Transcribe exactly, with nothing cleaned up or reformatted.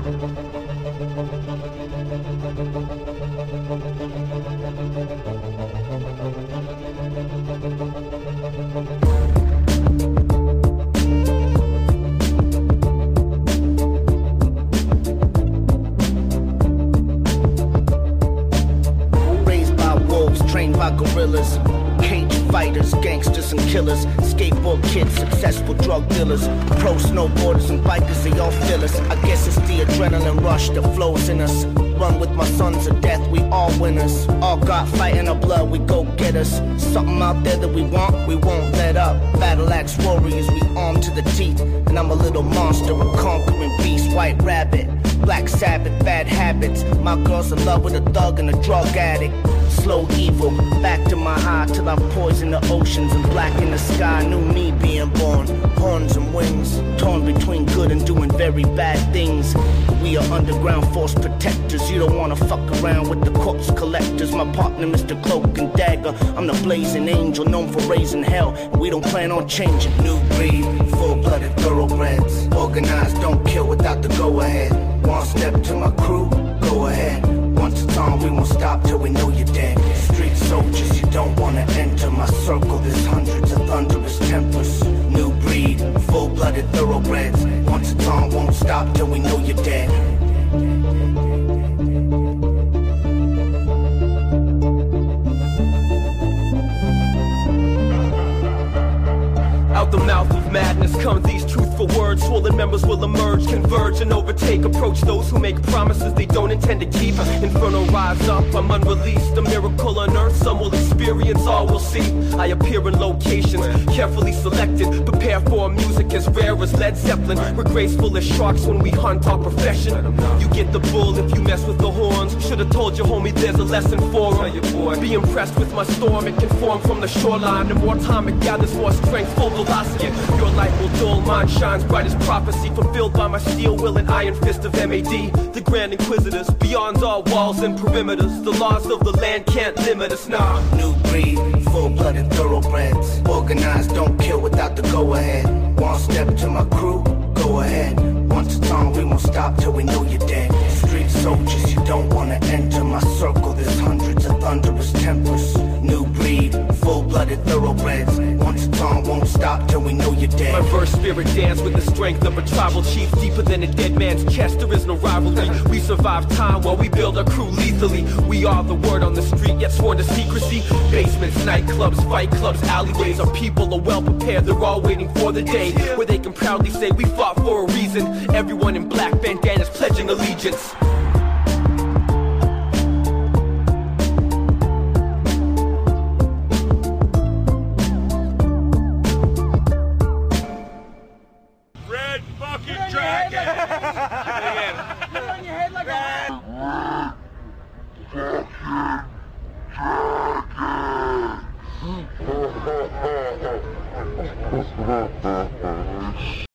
Gorillas, cage fighters, gangsters and killers, skateboard kids, successful drug dealers, pro snowboarders and bikers, they all feel us. I guess it's the adrenaline rush that flows in us. Run with my sons of death, we all winners. All got fight in our blood, we go get us. Something out there that we want, we won't let up. Battle axe warriors, we armed to the teeth. And I'm a little monster, a conquering beast, white rabbit. Black Sabbath, bad habits. My girl's in love with a thug and a drug addict. Slow evil, back to my high till I poison the oceans and black in the sky. New me being born, horns and wings, torn between good and doing very bad things. We are underground force protectors. You don't wanna fuck around with the corpse collectors. My partner, Mister Cloak and Dagger. I'm the blazing angel known for raising hell, and we don't plan on changing. New breed, full-blooded thoroughbreds. Organized, don't kill without the go-ahead. One step to my crew, go ahead. Once it's on, we won't stop till we know you're dead. Street soldiers, you don't wanna enter my circle. There's hundreds of thunderous tempers. New breed, full-blooded thoroughbreds. Once it's on, won't stop till we know you're dead. Out the mouth of madness come these truthful words. Swollen members will emerge, converge and overtake. Approach those who make promises they don't intend to keep. Inferno rise up, I'm unreleased. A miracle on earth, some will experience, all will see. I appear in locations carefully selected. Prepare for music as rare as Led Zeppelin. We're graceful as sharks when we hunt our profession. You get the bull if you mess with the horns. Should've told you, homie, there's a lesson for him. Be impressed with my storm, it can form from the shoreline. The more time it gathers, more strength, full velocity. Your light will dull, mine shines bright as prophecy. Fulfilled by my steel will and iron fist of M A D. The Grand Inquisitors, beyond all walls and perimeters. The laws of the land can't limit us, nah. New breed, full-blooded thoroughbreds. Organized, don't kill without the go-ahead. One step to my crew, go ahead. Once it's on, we won't stop till we know you're dead. Street soldiers, you don't wanna enter my circle. There's hundreds of thunderous tempers. New breed, full-blooded thoroughbreds. Once it's on, won't stop till we know you're dead. My verse spirit dance with the strength of a tribal chief. Deeper than a dead man's chest, there is no rivalry. We survive time while we build our crew lethally. We are the word on the street, yet sworn to secrecy. Basements, nightclubs, fight clubs, alleyways. Our people are well prepared, they're all waiting for the day where they can proudly say we fought for a reason. Everyone in black bandanas pledging allegiance. Red fucking dragon! Put it on your head like a... Dragon!